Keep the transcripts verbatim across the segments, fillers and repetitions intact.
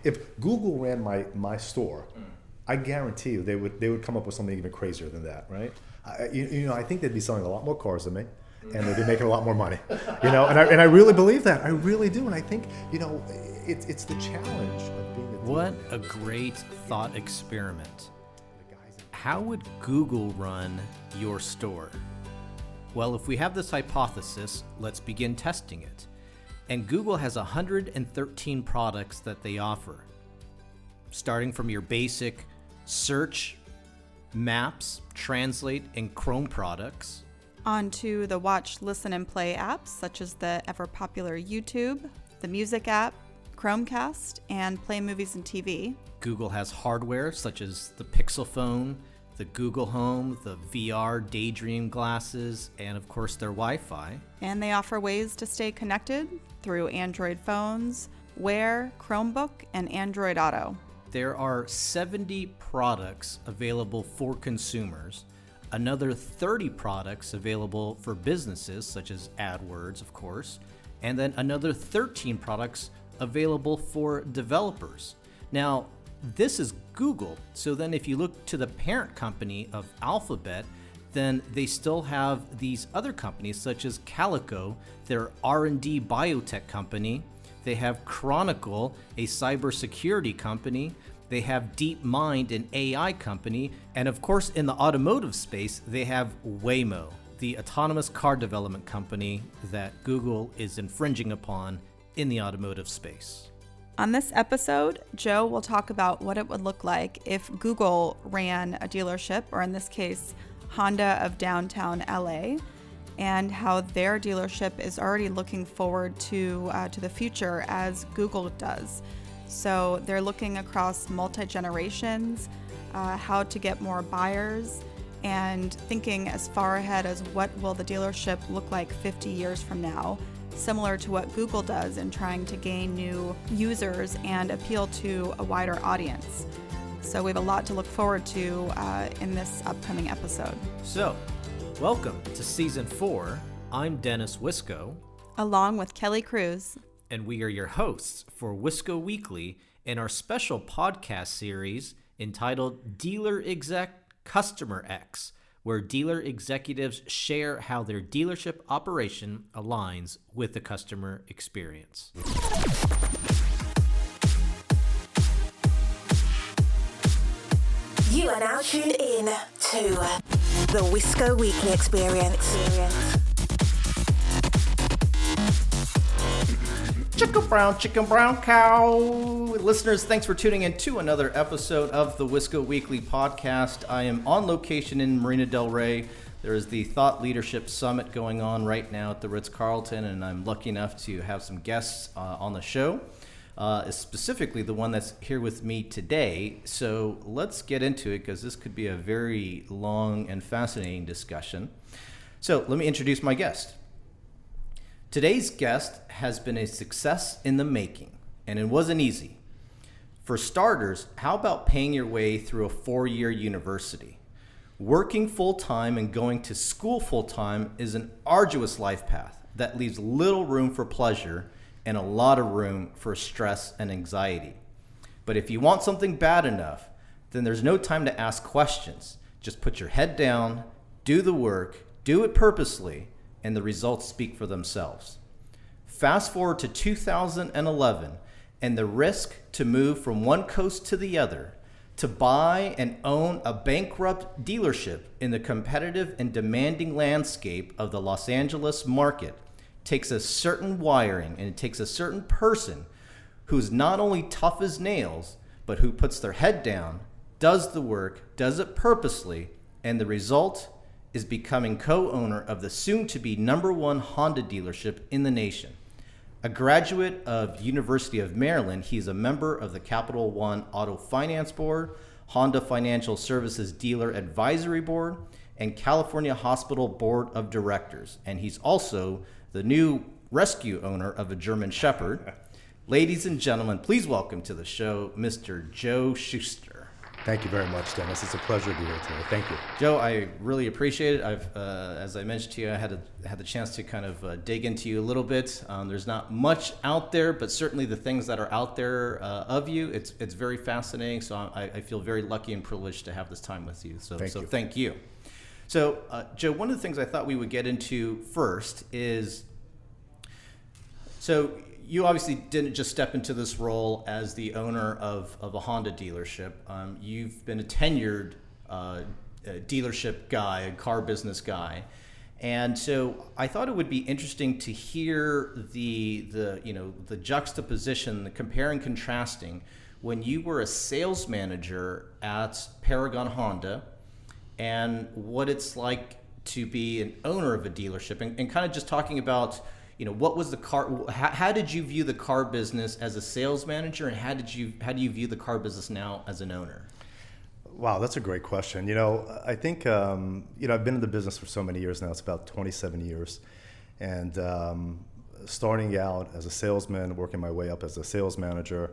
if Google ran my my store, mm. I guarantee you they would they would come up with something even crazier than that, right? I, you, you know, I think they'd be selling a lot more cars than me, and they'd be making a lot more money. You know, and I and I really believe that. I really do, and I think you know, it's it's the challenge of being a What a great thought experiment. How would Google run your store? Well, if we have this hypothesis, let's begin testing it. And Google has one hundred thirteen products that they offer, starting from your basic search, maps, translate, and Chrome products. Onto the watch, listen, and play apps, such as the ever-popular YouTube, the music app, Chromecast, and Play Movies and T V. Google has hardware such as the Pixel phone, the Google Home, the V R Daydream glasses, and of course their Wi-Fi. And they offer ways to stay connected through Android phones, Wear, Chromebook, and Android Auto. There are seventy products available for consumers, another thirty products available for businesses such as AdWords, of course, and then another thirteen products available for developers. Now, this is Google, so then if you look to the parent company of Alphabet, then they still have these other companies such as Calico, their R and D biotech company. They have Chronicle, a cybersecurity company. They have DeepMind, an A I company. And of course, in the automotive space, they have Waymo, the autonomous car development company that Google is infringing upon in the automotive space. On this episode, Joe will talk about what it would look like if Google ran a dealership, or in this case, Honda of downtown L A, and how their dealership is already looking forward to uh, to the future as Google does. So they're looking across multi-generations, uh, how to get more buyers, and thinking as far ahead as what will the dealership look like fifty years from now, similar to what Google does in trying to gain new users and appeal to a wider audience. So we have a lot to look forward to uh, in this upcoming episode. So, welcome to Season four. I'm Dennis Wisco. Along with Kelly Cruz. And we are your hosts for Wisco Weekly in our special podcast series entitled Dealer Exec Customer X, where dealer executives share how their dealership operation aligns with the customer experience. You are now tuned in to the Wisco Weekly Experience. Chicken brown, chicken brown cow. Listeners, thanks for tuning in to another episode of the Wisco Weekly Podcast. I am on location in Marina del Rey. There is the Thought Leadership Summit going on right now at the Ritz-Carlton, and I'm lucky enough to have some guests uh, on the show, uh, specifically the one that's here with me today. So let's get into it, because this could be a very long and fascinating discussion. So let me introduce my guest. Today's guest has been a success in the making, and it wasn't easy. For starters, how about paying your way through a four-year university? Working full-time and going to school full-time is an arduous life path that leaves little room for pleasure and a lot of room for stress and anxiety. But if you want something bad enough, then there's no time to ask questions. Just put your head down, do the work, do it purposely, and the results speak for themselves. Fast forward to two thousand eleven, and the risk to move from one coast to the other, to buy and own a bankrupt dealership in the competitive and demanding landscape of the Los Angeles market, takes a certain wiring, and it takes a certain person who's not only tough as nails, but who puts their head down, does the work, does it purposely, and the result is becoming co-owner of the soon-to-be number one Honda dealership in the nation. A graduate of University of Maryland, he's a member of the Capital One Auto Finance Board, Honda Financial Services Dealer Advisory Board, and California Hospital Board of Directors. And he's also the new rescue owner of a German Shepherd. Ladies and gentlemen, please welcome to the show, Mister Joe Schuster. Thank you very much, Dennis. It's a pleasure to be here today. Thank you. Joe, I really appreciate it. I've, uh, as I mentioned to you, I had a, had the chance to kind of uh, dig into you a little bit. Um, there's not much out there, but certainly the things that are out there uh, of you, it's it's very fascinating. So I, I feel very lucky and privileged to have this time with you. So thank so you. thank you. So uh, Joe, one of the things I thought we would get into first is, so you obviously didn't just step into this role as the owner of, of a Honda dealership. Um, you've been a tenured uh, a dealership guy, a car business guy. And so I thought it would be interesting to hear the, the, you know, the juxtaposition, the compare and contrasting when you were a sales manager at Paragon Honda and what it's like to be an owner of a dealership, and, and kind of just talking about, you know, what was the car, how, how did you view the car business as a sales manager, and how did you, how do you view the car business now as an owner? Wow, that's a great question. You know, I think, um, you know, I've been in the business for so many years now. It's about twenty-seven years. And um, starting out as a salesman, working my way up as a sales manager,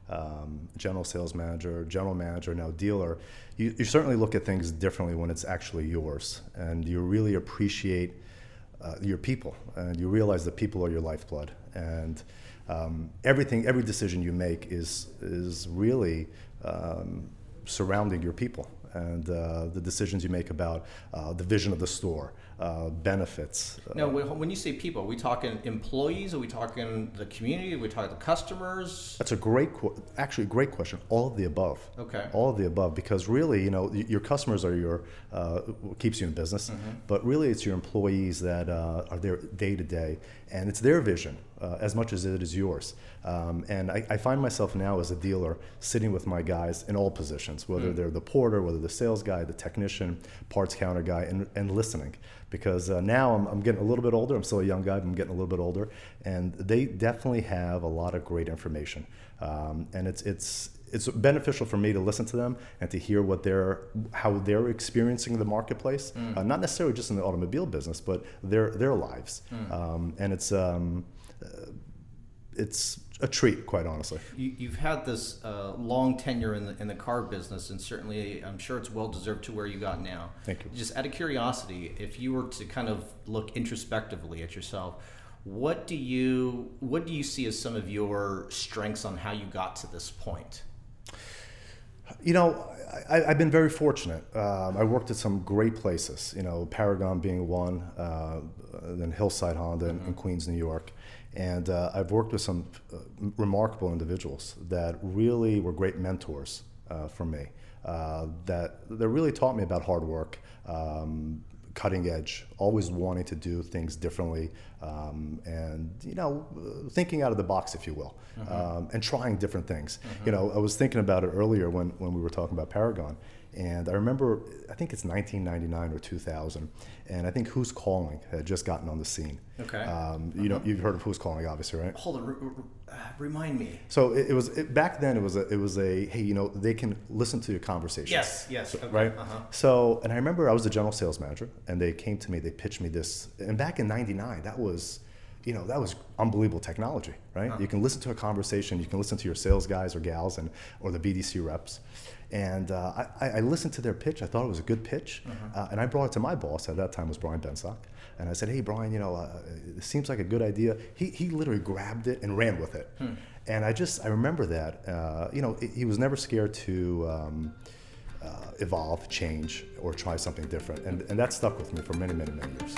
um, general sales manager, general manager, now dealer, you, you certainly look at things differently when it's actually yours. And you really appreciate uh, your people. And you realize that people are your lifeblood. And um, everything, every decision you make is, is really um, surrounding your people and uh, the decisions you make about uh, the vision of the store, uh, benefits. Now, when you say people, are we talking employees? Are we talking the community? Are we talking the customers? That's a great, actually a great question. All of the above. Okay. All of the above, because really, you know, your customers are your, uh, what keeps you in business, mm-hmm. but really it's your employees that uh, are there day to day, and it's their vision uh, as much as it is yours. Um, and I, I find myself now as a dealer sitting with my guys in all positions, whether mm. they're the porter, whether the sales guy, the technician, parts counter guy, and, and listening. Because uh, now I'm, I'm getting a little bit older. I'm still a young guy, but I'm getting a little bit older. And they definitely have a lot of great information. Um, and it's it's it's beneficial for me to listen to them and to hear what they're, how they're experiencing the marketplace. Mm. Uh, not necessarily just in the automobile business, but their their lives. Mm. Um, and it's um, uh, it's a treat, quite honestly. You, you've had this uh, long tenure in the in the car business, and certainly I'm sure it's well deserved to where you got now. Thank you. Just out of curiosity, if you were to kind of look introspectively at yourself, what do you what do you see as some of your strengths on how you got to this point? You know, I, I've been very fortunate. Um, I worked at some great places, you know, Paragon being one, uh, then Hillside Honda mm-hmm. in, in Queens, New York. And uh, I've worked with some uh, remarkable individuals that really were great mentors uh, for me, uh, that, that really taught me about hard work, um, cutting edge, always wanting to do things differently, um, and, you know, thinking out of the box, if you will, mm-hmm. um, and trying different things. Mm-hmm. You know, I was thinking about it earlier when, when we were talking about Paragon, and I remember, I think it's nineteen ninety-nine or two thousand, and I think Who's Calling had just gotten on the scene. Okay. Um, you know, you've heard of Who's Calling, obviously, right? Hold on, re- re- uh, remind me. So it, it was it, back then. It was a it was a hey, you know, they can listen to your conversations. Yes, yes, so, okay. right. Uh-huh. So, and I remember I was the general sales manager, and they came to me. They pitched me this, and back in ninety-nine, that was, you know, that was unbelievable technology, right? Uh-huh. You can listen to a conversation, you can listen to your sales guys or gals, and or the B D C reps. And uh, I, I listened to their pitch. I thought it was a good pitch, uh-huh. uh, and I brought it to my boss at that time was Brian Bensock, and I said, "Hey, Brian, you know, uh, it seems like a good idea." He he literally grabbed it and ran with it, hmm. and I just I remember that. Uh, you know, he was never scared to um, uh, evolve, change, or try something different, and and that stuck with me for many, many, many years.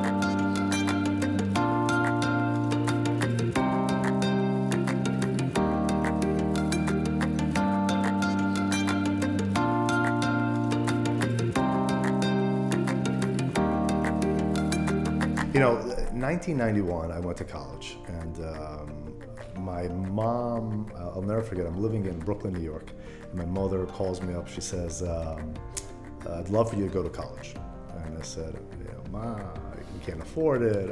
You know, nineteen ninety-one, I went to college, and um, my mom, uh, I'll never forget, I'm living in Brooklyn, New York, and my mother calls me up. She says, um, I'd love for you to go to college. And I said, you know, Ma, we can't afford it.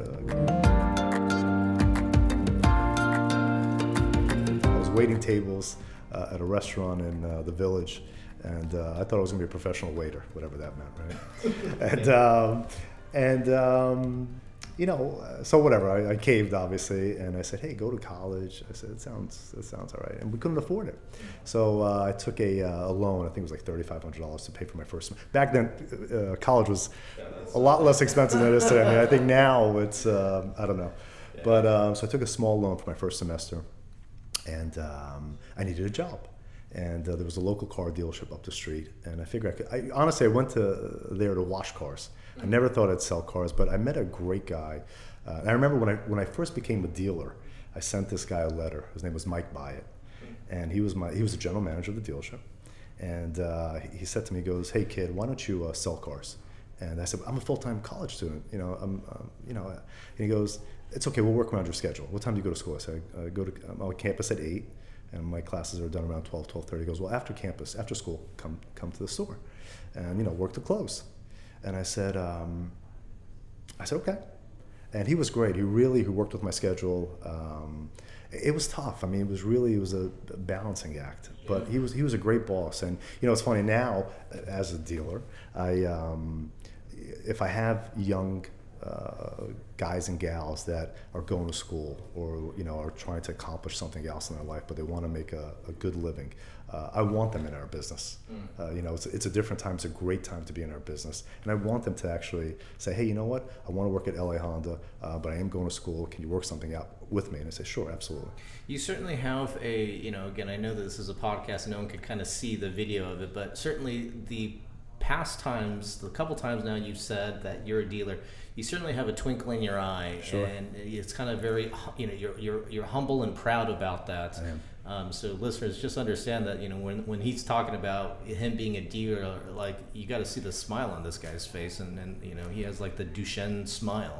I was waiting tables uh, at a restaurant in uh, the Village, and uh, I thought I was going to be a professional waiter, whatever that meant, right? and um, and um, you know, uh, so whatever. I, I caved, obviously, and I said, "Hey, go to college." I said, "It sounds, it sounds all right," and we couldn't afford it. So uh, I took a, uh, a loan. I think it was like thirty-five hundred dollars to pay for my first. Sem- Back then, uh, college was a lot less expensive than it is today. I mean, I think now it's, uh, I don't know, yeah. but um, so I took a small loan for my first semester, and um, I needed a job. And uh, there was a local car dealership up the street, and I figured I could. I, honestly, I went to uh, there to wash cars. I never thought I'd sell cars, but I met a great guy. Uh, and I remember when I when I first became a dealer, I sent this guy a letter. His name was Mike Byatt, and he was my he was the general manager of the dealership. And uh, he said to me, he goes, "Hey kid, why don't you uh, sell cars?" And I said, "I'm a full-time college student, you know. I'm, um, you know." And he goes, "It's okay. We'll work around your schedule. What time do you go to school?" I said, "I go to I'm on campus at eight. And my classes are done around twelve, twelve thirty. He goes, "Well, after campus, after school, come come to the store, and you know, work to close." And I said, um, I said, "Okay." And he was great. He really, he worked with my schedule. Um, it was tough. I mean, it was really, it was a balancing act. But he was he was a great boss. And you know, it's funny now, as a dealer, I um, if I have young Uh, guys and gals that are going to school or you know are trying to accomplish something else in their life, but they want to make a, a good living. Uh, I want them in our business. Mm. Uh, you know, it's it's a different time. It's a great time to be in our business, and I want them to actually say, "Hey, you know what? I want to work at L A Honda, uh, but I am going to school. Can you work something out with me?" And I say, "Sure, absolutely." You certainly have a you know again I know that this is a podcast and no one can kind of see the video of it, but certainly the past times, the couple times now you've said that you're a dealer, you certainly have a twinkle in your eye, sure. and it's kind of very, you know, you're you're you're humble and proud about that. I am. Um, so listeners, just understand that you know when when he's talking about him being a dealer, like you got to see the smile on this guy's face, and, and you know he has like the Duchenne smile.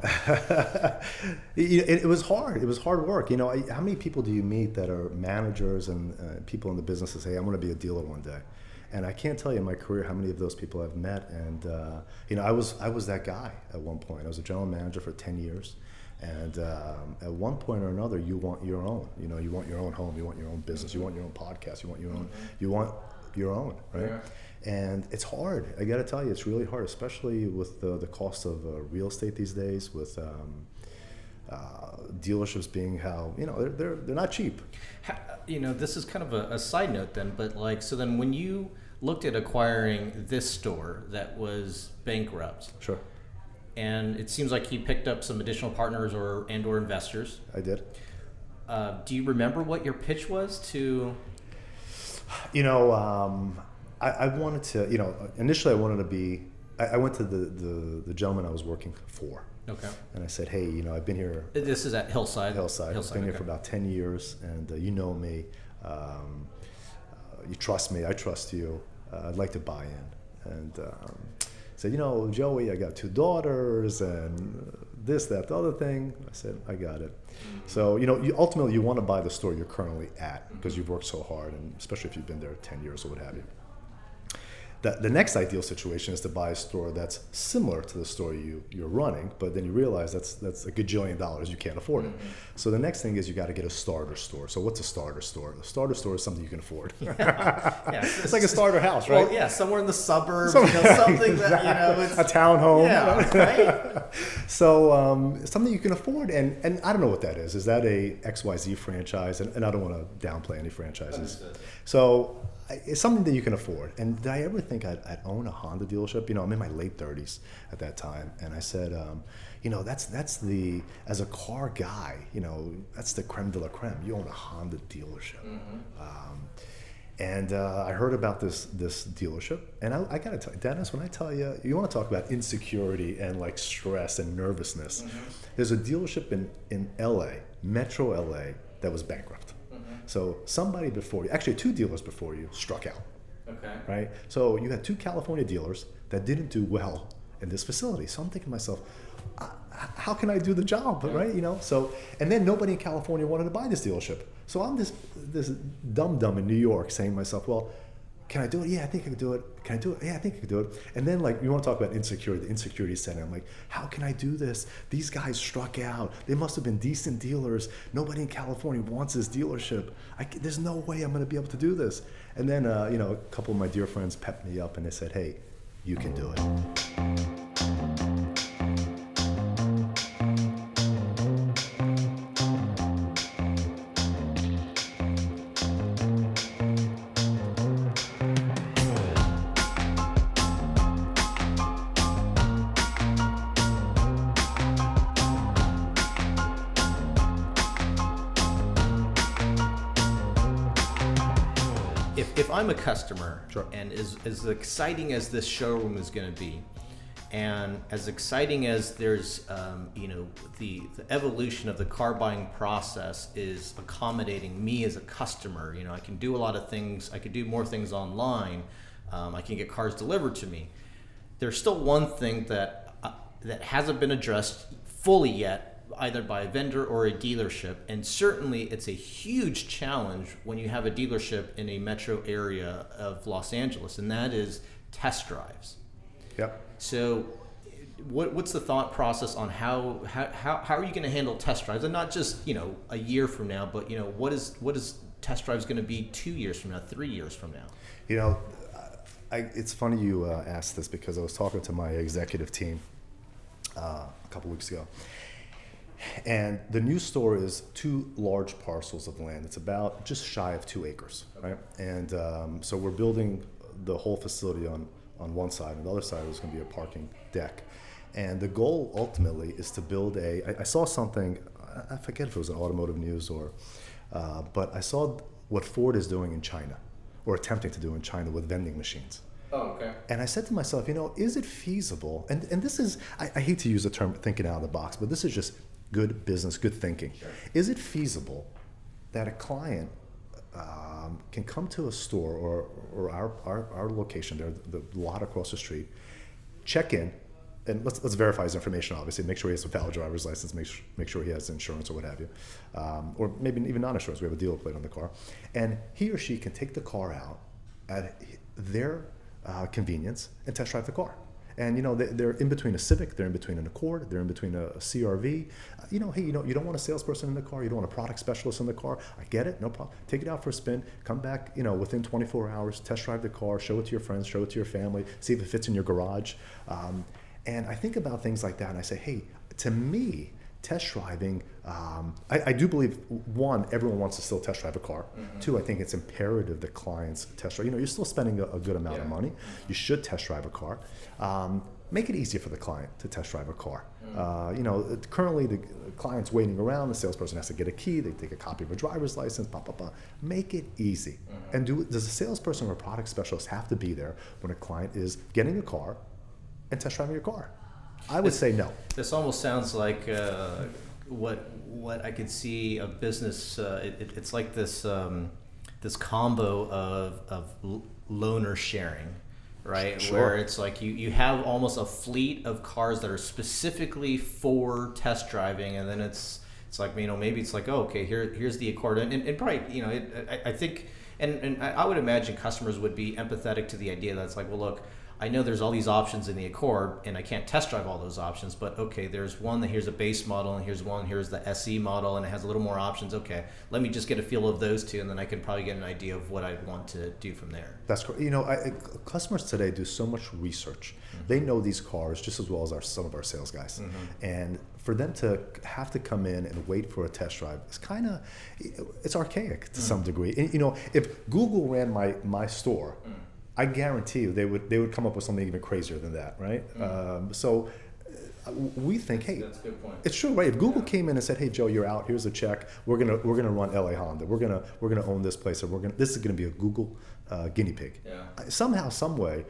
it, it was hard. It was hard work. You know, how many people do you meet that are managers and uh, people in the business that say, "I want to be a dealer one day"? And I can't tell you in my career how many of those people I've met. And uh, you know, I was I was that guy at one point. I was a general manager for ten years, and um, at one point or another, you want your own. You know, you want your own home. You want your own business. You want your own podcast. You want your own. You want your own, right? Yeah. And it's hard. I got to tell you, it's really hard, especially with the the cost of uh, real estate these days. With um, uh, dealerships being how you know they're they're they're not cheap. How, you know, this is kind of a, a side note then, but like so then when you looked at acquiring this store that was bankrupt. Sure. And it seems like you picked up some additional partners or and or investors. I did. Uh, do you remember what your pitch was to? You know, um, I, I wanted to. You know, initially I wanted to be. I, I went to the, the the gentleman I was working for. Okay. And I said, "Hey, you know, I've been here." This is at Hillside. Hillside. Hillside I've been okay. here for about ten years, and uh, you know me. Um, uh, you trust me. I trust you. Uh, I'd like to buy in. And um, said, "You know, Joey, I got two daughters, and this, that, the other thing." I said, "I got it." Mm-hmm. So, you know, you, ultimately, you want to buy the store you're currently at because you've worked so hard, and especially if you've been there ten years or what have you. The, the next ideal situation is to buy a store that's similar to the store you, you're running, but then you realize that's that's a gajillion dollars, you can't afford it. Mm-hmm. So the next thing is you got to get a starter store. So what's a starter store? A starter store is something you can afford. Yeah. Yeah, it's, it's like a starter house, right? Well, yeah, somewhere in the suburbs, you know, something that, you know, it's... A townhome. Yeah, right? So um, something you can afford, and, and I don't know what that is. Is that a X Y Z franchise? And, and I don't want to downplay any franchises. Understood. So it's something that you can afford. And did I ever think I'd, I'd own a Honda dealership? You know, I'm in my late thirties at that time, and I said, um, you know, that's that's the, as a car guy, you know, that's the creme de la creme. You own a Honda dealership. Mm-hmm. Um, and uh, I heard about this this dealership, and I, I gotta tell you, Dennis, when I tell you, you want to talk about insecurity and like stress and nervousness, mm-hmm. there's a dealership in, in L A, Metro L A, that was bankrupt. So somebody before you, actually two dealers before you, struck out. Okay. Right? So you had two California dealers that didn't do well in this facility. So I'm thinking to myself, how can I do the job, yeah. right? You know. So and then nobody in California wanted to buy this dealership. So I'm this this dum dum in New York saying to myself, well, can I do it? Yeah, I think I can do it. Can I do it? Yeah, I think I can do it. And then, like, you want to talk about insecurity, the insecurity setting. I'm like, how can I do this? These guys struck out. They must have been decent dealers. Nobody in California wants this dealership. I, there's no way I'm going to be able to do this. And then, uh, you know, a couple of my dear friends pepped me up and they said, hey, you can do it. if, if I'm a customer, Sure. and as, as exciting as this showroom is going to be, and as exciting as there's, um, you know, the, the evolution of the car buying process is accommodating me as a customer. You know, I can do a lot of things. I could do more things online. Um, I can get cars delivered to me. There's still one thing that uh, that hasn't been addressed fully yet, either by a vendor or a dealership, and certainly it's a huge challenge when you have a dealership in a metro area of Los Angeles, and that is test drives. Yep. So what, what's the thought process on how, how, how, how are you going to handle test drives? And not just, you know, a year from now, but, you know, what is what is test drives going to be two years from now, three years from now? You know, I, it's funny you uh, asked this because I was talking to my executive team uh, a couple weeks ago. And the new store is two large parcels of land. It's about just shy of two acres, right? And um, so we're building the whole facility on, on one side, and the other side is going to be a parking deck. And the goal ultimately is to build a, I, I saw something, I forget if it was an Automotive News or, uh, but I saw what Ford is doing in China, or attempting to do in China with vending machines. Oh, okay. And I said to myself, you know, is it feasible? And and this is, I, I hate to use the term thinking out of the box, but this is just good business, good thinking. Sure. Is it feasible that a client um, can come to a store or, or our, our, our location there, the lot across the street, check in, and let's let's verify his information, obviously, make sure he has a valid driver's license, make sure, make sure he has insurance or what have you, um, or maybe even non-insurance, we have a dealer plate on the car, and he or she can take the car out at their uh, convenience and test drive the car. And you know, they, they're in between a Civic, they're in between an Accord, they're in between a, a C R V. Uh, you know, hey, you know, you don't want a salesperson in the car, you don't want a product specialist in the car. I get it, no problem. Take it out for a spin, come back, you know, within twenty-four hours, test drive the car, show it to your friends, show it to your family, see if it fits in your garage. Um, and I think about things like that, and I say, hey, to me, test driving, um, I, I do believe, one, everyone wants to still test drive a car. Mm-hmm. Two, I think it's imperative that clients test drive. You know, you're still spending a, a good amount yeah. of money. You should test drive a car. Um, make it easier for the client to test drive a car. Mm-hmm. Uh, you know, currently the client's waiting around, the salesperson has to get a key, they take a copy of a driver's license, blah, blah, blah. Make it easy. Mm-hmm. And do does a salesperson or a product specialist have to be there when a client is getting a car and test driving your car? I would this, say no. This almost sounds like uh, what what I could see a business. Uh, it, it, it's like this um, this combo of of loaner sharing, right? Sure. Where it's like you, you have almost a fleet of cars that are specifically for test driving, and then it's it's like, you know, maybe it's like, oh, okay, here here's the Accord, and, and, and probably, you know, it, I, I think, and and I would imagine customers would be empathetic to the idea that it's like, well, look, I know there's all these options in the Accord, and I can't test drive all those options, but okay, there's one that here's a base model, and here's one, here's the S E model, and it has a little more options. Okay, let me just get a feel of those two, and then I can probably get an idea of what I want to do from there. That's correct. You know, I, I, customers today do so much research. Mm-hmm. They know these cars just as well as our, some of our sales guys. Mm-hmm. And for them to have to come in and wait for a test drive, it's kind of, it's archaic to mm-hmm. some degree. And, you know, if Google ran my, my store, mm-hmm. I guarantee you they would they would come up with something even crazier than that, right? Mm. Um, so uh, we think, hey, that's a good point. It's true, right? If Google yeah. came in and said, hey, Joe, you're out. Here's a check. We're gonna we're gonna run L A Honda. We're gonna we're gonna own this place, and we're gonna this is gonna be a Google uh, guinea pig. Yeah. Somehow, some way,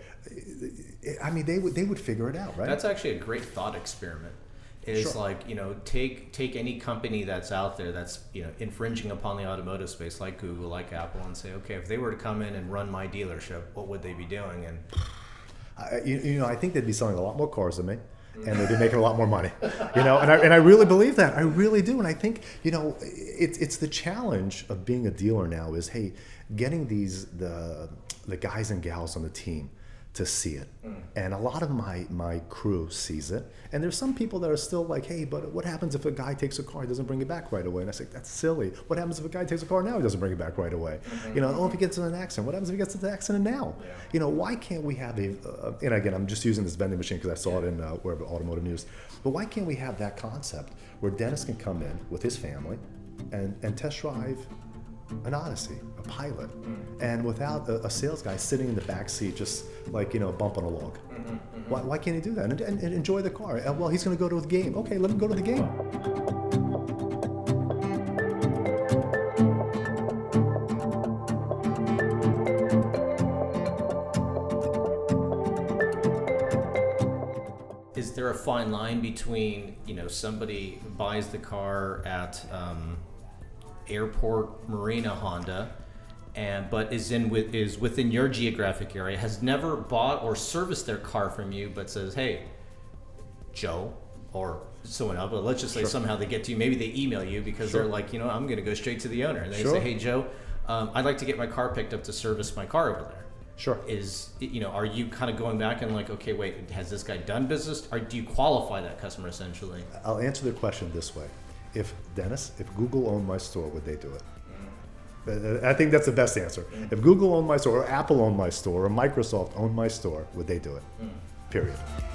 I mean, they would they would figure it out, right? That's actually a great thought experiment. Is sure. like, you know, take take any company that's out there that's, you know, infringing upon the automotive space, like Google, like Apple, and say, okay, if they were to come in and run my dealership, what would they be doing? And I, you, you know, I think they'd be selling a lot more cars than me, and they'd be making a lot more money. You know, and I and I really believe that. I really do. And I think, you know, it's it's the challenge of being a dealer now is, hey, getting these the the guys and gals on the team to see it. Mm. And a lot of my my crew sees it. And there's some people that are still like, hey, but what happens if a guy takes a car, he doesn't bring it back right away? And I say, that's silly. What happens if a guy takes a car now, he doesn't bring it back right away? Mm-hmm. You know, oh, if he gets in an accident, what happens if he gets into an accident now? Yeah. You know, why can't we have a, uh, and again, I'm just using this vending machine because I saw yeah. it in uh, wherever, Automotive News, but why can't we have that concept where Dennis can come in with his family and, and test drive an Odyssey, a Pilot, mm. and without a, a sales guy sitting in the back seat just like, you know, bumping a log. Mm-hmm, mm-hmm. Why, why can't he do that and, and, and enjoy the car? And, well, he's going to go to the game. Okay, let him go to the game. is there a fine line between, you know, somebody buys the car at um, Airport Marina Honda, and but is in with is within your geographic area, has never bought or serviced their car from you, but says, hey, Joe, or someone else, but let's just say Sure. somehow they get to you, maybe they email you because Sure. they're like, you know, I'm going to go straight to the owner, and they Sure. say, hey, Joe, um, I'd like to get my car picked up to service my car over there. Sure. Is, you know, are you kind of going back and like, okay, wait, has this guy done business? Or do you qualify that customer essentially? I'll answer the question this way. If, Dennis, if Google owned my store, would they do it? Mm. I think that's the best answer. Mm. If Google owned my store, or Apple owned my store, or Microsoft owned my store, would they do it? Mm. Period.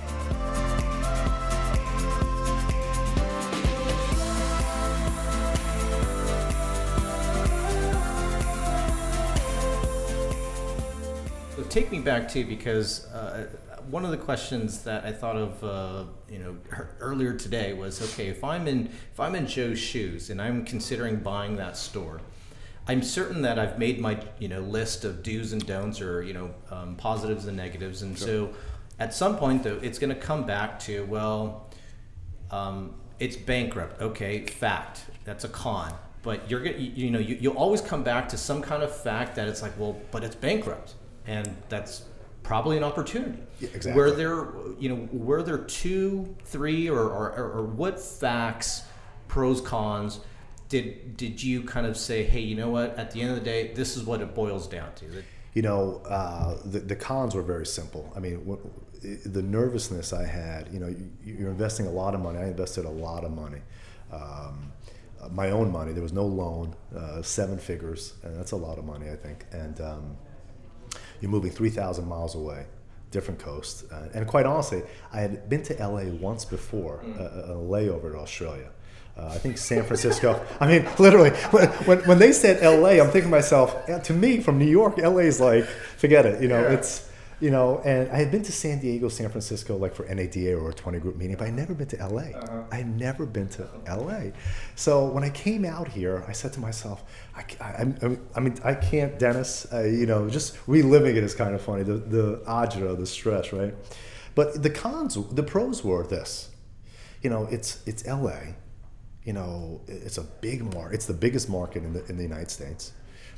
So take me back too, because uh, one of the questions that I thought of, uh, you know, earlier today was, okay, if I'm in if I'm in Joe's shoes and I'm considering buying that store, I'm certain that I've made my, you know, list of do's and don'ts, or, you know, um, positives and negatives, and sure. so at some point though, it's going to come back to, well, um, it's bankrupt. Okay, fact, that's a con. But you're gonna, you, you know, you, you'll always come back to some kind of fact that it's like, well, but it's bankrupt. And that's probably an opportunity. Yeah, exactly. Were there, you know, were there two, three, or, or, or what facts, pros, cons, did did you kind of say, hey, you know what? At the end of the day, this is what it boils down to. That, you know, uh, the the cons were very simple. I mean, what, the nervousness I had. You know, you, you're investing a lot of money. I invested a lot of money. Um, my own money. There was no loan. Uh, seven figures, and that's a lot of money, I think. And um, you're moving three thousand miles away, different coast. Uh, and quite honestly, I had been to L A once before, mm. a, a layover to Australia. Uh, I think San Francisco. I mean, literally, when, when they said L A, I'm thinking to myself, yeah, to me, from New York, L A is like, forget it. You know, yeah. it's, you know, and I had been to San Diego, San Francisco, like for N A D A or a twenty group meeting, but I had never been to L A. Uh-huh. I had never been to L A. So when I came out here, I said to myself, I, I, I, I mean, I can't, Dennis, uh, you know, just reliving it is kind of funny, the, the agita, the stress, right? But the cons, the pros were this, you know, it's it's L A, you know, it's a big market, it's the biggest market in the, in the United States.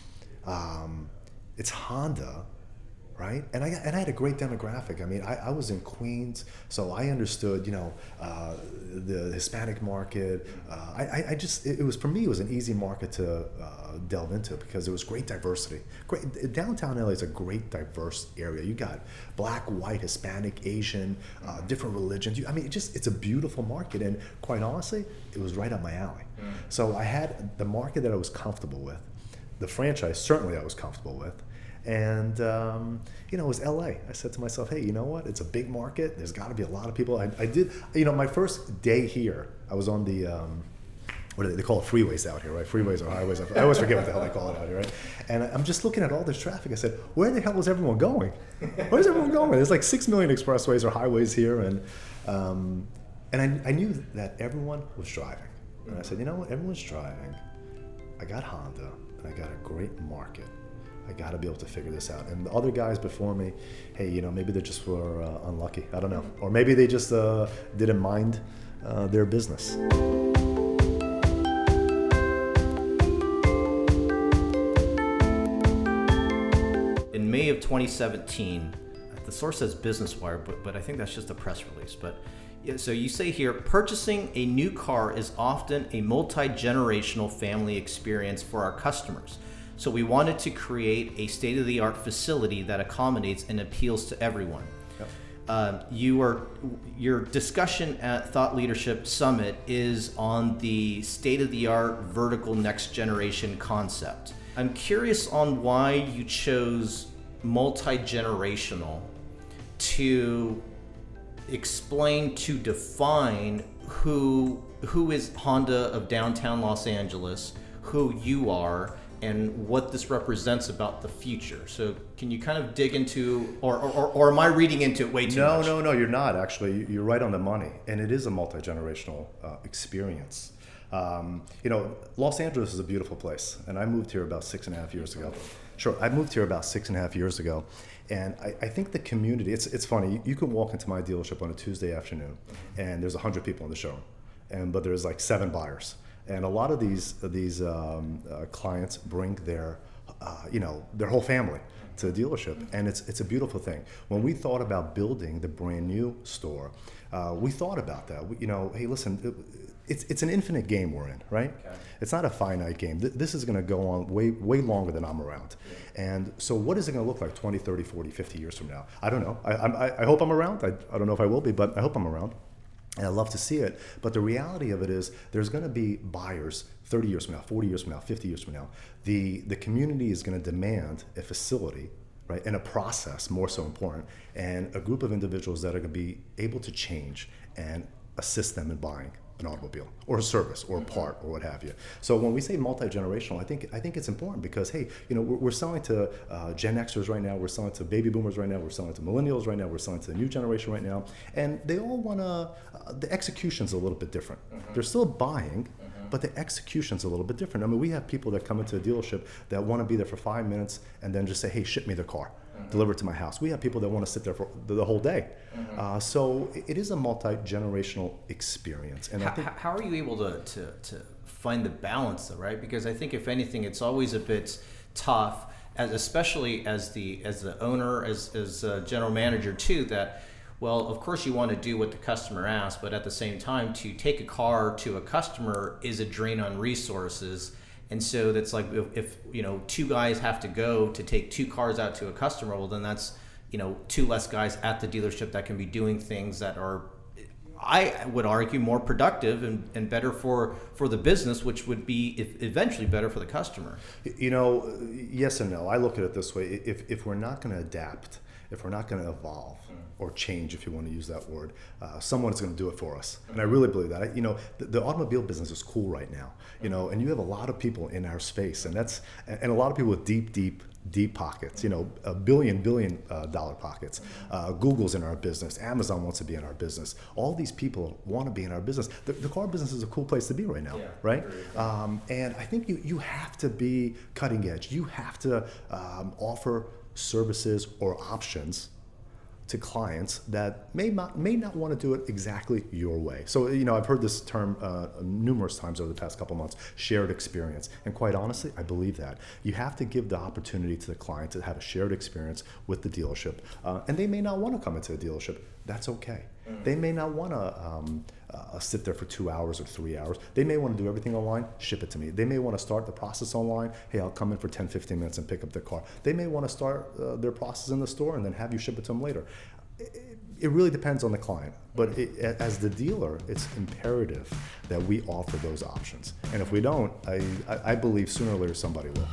Um, it's Honda. Right, and I and I had a great demographic. I mean, I, I was in Queens, so I understood, you know, uh, the Hispanic market. Uh, I I just it, it was for me it was an easy market to uh, delve into because there was great diversity. Great downtown L A is a great diverse area. You got black, white, Hispanic, Asian, uh, different religions. You, I mean, it just it's a beautiful market, and quite honestly, it was right up my alley. Mm. So I had the market that I was comfortable with, the franchise certainly I was comfortable with. And, um, you know, it was L A. I said to myself, hey, you know what? It's a big market. There's got to be a lot of people. I, I did, you know, my first day here, I was on the, um, what do they, they call it freeways out here, right? Freeways or highways. I always forget what the hell they call it out here, right? And I'm just looking at all this traffic. I said, where the hell is everyone going? Where's everyone going? There's like six million expressways or highways here. And um, and I, I knew that everyone was driving. And I said, you know what? Everyone's driving. I got Honda, and I got a great market. I got to be able to figure this out. And the other guys before me, hey, you know, maybe they just were uh, unlucky. I don't know. Or maybe they just uh, didn't mind uh, their business. In May of twenty seventeen, the source says Business Wire, but, but I think that's just a press release. But yeah, so you say here, purchasing a new car is often a multi-generational family experience for our customers. So we wanted to create a state-of-the-art facility that accommodates and appeals to everyone. Yep. Uh, you are, your discussion at Thought Leadership Summit is on the state-of-the-art vertical next generation concept. I'm curious on why you chose multi-generational to explain, to define who who is Honda of downtown Los Angeles, who you are, and what this represents about the future. So can you kind of dig into, or or, or am I reading into it way too no, much? No, no, no, you're not actually. You're right on the money. And it is a multi-generational uh, experience. Um, you know, Los Angeles is a beautiful place. And I moved here about six and a half years ago. Sure. I moved here about six and a half years ago, and I, I think the community, it's it's funny, you, you can walk into my dealership on a Tuesday afternoon, and there's one hundred people in the showroom, and but there's like seven buyers. And a lot of these these um, uh, clients bring their, uh, you know, their whole family to the dealership, and it's it's a beautiful thing. When we thought about building the brand new store, uh, we thought about that. We, you know, hey, listen, it, it's it's an infinite game we're in, right? Okay. It's not a finite game. Th- this is going to go on way way longer than I'm around. Yeah. And so what is it going to look like twenty, thirty, forty, fifty years from now? I don't know. I I, I hope I'm around. I, I don't know if I will be, but I hope I'm around. And I love to see it. But the reality of it is there's going to be buyers thirty years from now, forty years from now, fifty years from now. The the community is going to demand a facility, right, and a process, more so important, and a group of individuals that are going to be able to change and assist them in buying an automobile or a service or a part or what have you. So when we say multi-generational, I think I think it's important because, hey, you know, we're, we're selling to uh, Gen Xers right now, we're selling to baby boomers right now, we're selling to millennials right now, we're selling to the new generation right now, and they all want to, uh, the execution's a little bit different. Mm-hmm. They're still buying, mm-hmm. but the execution's a little bit different. I mean, we have people that come into a dealership that want to be there for five minutes and then just say, hey, ship me the car. Mm-hmm. Deliver it to my house. We have people that want to sit there for the, the whole day. Mm-hmm. Uh, so it is a multi-generational experience. And how, I think, how are you able to, to, to find the balance, though, right? Because I think if anything, it's always a bit tough, as especially as the as the owner, as as a general manager too. That, well, of course you want to do what the customer asks, but at the same time, to take a car to a customer is a drain on resources. And so that's like if, if you know two guys have to go to take two cars out to a customer, well then that's you know two less guys at the dealership that can be doing things that are, I would argue, more productive and, and better for, for the business, which would be if eventually better for the customer. You know, yes and no. I look at it this way: if if we're not going to adapt, if we're not going to evolve or change, if you want to use that word, uh, someone's going to do it for us. And I really believe that. I, you know, the, the automobile business is cool right now. You know, and you have a lot of people in our space, and that's and a lot of people with deep, deep, deep pockets. You know, a billion, billion uh, dollar pockets. Uh, Google's in our business. Amazon wants to be in our business. All these people want to be in our business. The, the car business is a cool place to be right now, yeah, right? Um, and I think you you have to be cutting edge. You have to um, offer services or options to clients that may not may not want to do it exactly your way. So, you know, I've heard this term uh, numerous times over the past couple months, shared experience. And quite honestly, I believe that. You have to give the opportunity to the client to have a shared experience with the dealership. Uh, and they may not want to come into the dealership. That's okay. Mm-hmm. They may not want to um, uh, sit there for two hours or three hours. They may want to do everything online, ship it to me. They may want to start the process online. Hey, I'll come in for ten, fifteen minutes and pick up their car. They may want to start uh, their process in the store and then have you ship it to them later. It, it really depends on the client. But it, as the dealer, it's imperative that we offer those options. And if we don't, I, I, I believe sooner or later somebody will.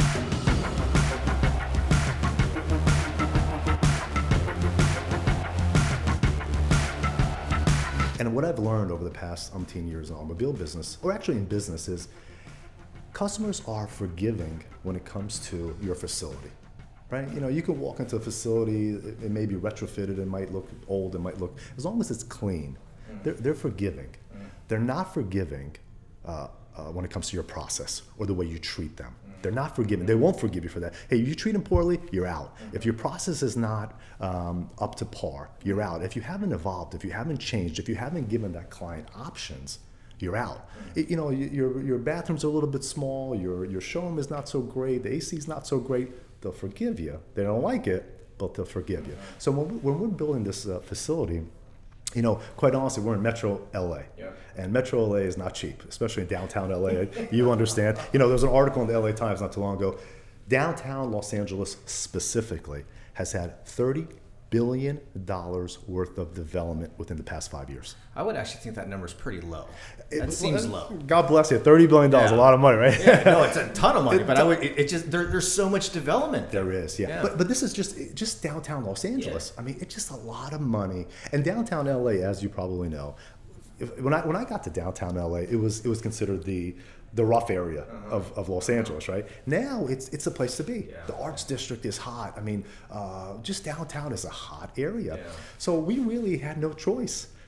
And what I've learned over the past umpteen years in the automobile business, or actually in business, is customers are forgiving when it comes to your facility, right? You know, you can walk into a facility, it, it may be retrofitted, it might look old, it might look, as long as it's clean, they're, they're forgiving. They're not forgiving uh, uh, when it comes to your process or the way you treat them. They're not forgiving. They won't forgive you for that. Hey, you treat them poorly, you're out. If your process is not um, up to par, you're out. If you haven't evolved, if you haven't changed, if you haven't given that client options, you're out. It, you know, your your bathrooms are a little bit small, your your showroom is not so great, the A C's not so great, they'll forgive you. They don't like it, but they'll forgive you. So when, we, when we're building this uh, facility, you know, quite honestly, we're in Metro L A. Yeah. And Metro L A is not cheap, especially in downtown L A. You understand. You know, there was an article in the L A Times not too long ago. Downtown Los Angeles specifically has had thirty billion dollars worth of development within the past five years. I would actually think that number is pretty low. That it, seems well, low. God bless you. thirty billion dollars yeah. is a lot of money, right? Yeah, no, it's a ton of money, but I would, it, it just there, there's so much development there. There is, yeah. yeah. But but this is just just downtown Los Angeles. Yeah. I mean, it's just a lot of money. And downtown L A, as you probably know, if, when I when I got to downtown L A, it was it was considered the the rough area uh-huh. of, of Los Angeles, right? Now it's it's a place to be. Yeah. The Arts District is hot. I mean, uh, just downtown is a hot area. Yeah. So we really had no choice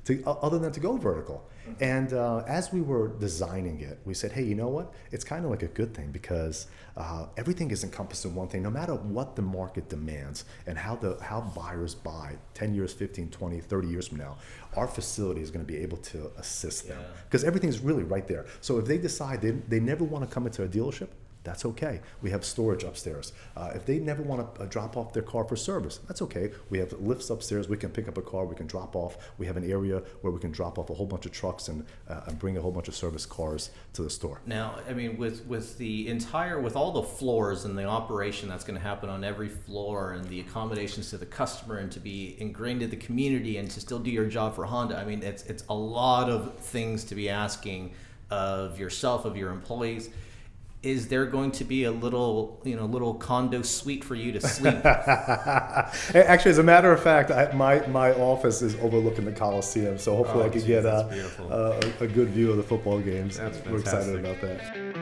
to uh, other than to go vertical. And uh, as we were designing it, we said, hey, you know what? It's kind of like a good thing because uh, everything is encompassed in one thing. No matter what the market demands and how the how buyers buy ten years, fifteen, twenty, thirty years from now, our facility is going to be able to assist them because yeah. everything's really right there. So if they decide they, they never want to come into a dealership, that's okay. We have storage upstairs. Uh, if they never want to uh, drop off their car for service, that's okay. We have lifts upstairs. We can pick up a car. We can drop off. We have an area where we can drop off a whole bunch of trucks and, uh, and bring a whole bunch of service cars to the store. Now, I mean, with, with the entire, with all the floors and the operation that's going to happen on every floor and the accommodations to the customer and to be ingrained in the community and to still do your job for Honda, I mean, it's it's a lot of things to be asking of yourself, of your employees. Is there going to be a little, you know, little condo suite for you to sleep? Actually, as a matter of fact, I, my my office is overlooking the Coliseum, so hopefully oh, I can geez, get a, a a good view of the football games. That's We're excited about that.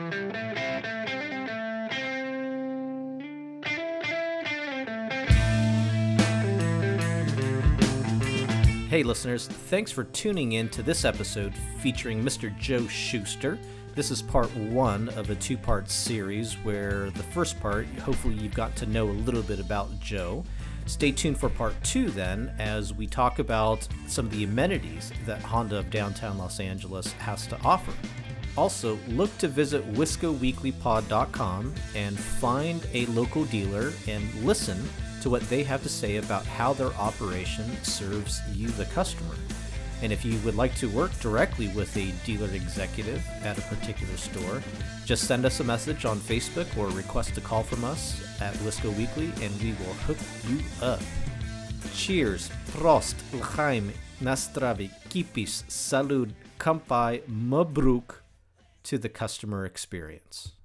Hey listeners, thanks for tuning in to this episode featuring Mister Joe Schuster. This is part one of a two-part series where the first part, hopefully you've got to know a little bit about Joe. Stay tuned for part two then as we talk about some of the amenities that Honda of Downtown Los Angeles has to offer. Also, look to visit wisco weekly pod dot com and find a local dealer and listen to what they have to say about how their operation serves you, the customer. And if you would like to work directly with a dealer executive at a particular store, just send us a message on Facebook or request a call from us at Wisco Weekly and we will hook you up. Cheers, Prost, L'chaim, Nastravi, Kipis, Salud, Kampai, Mabruk to the customer experience.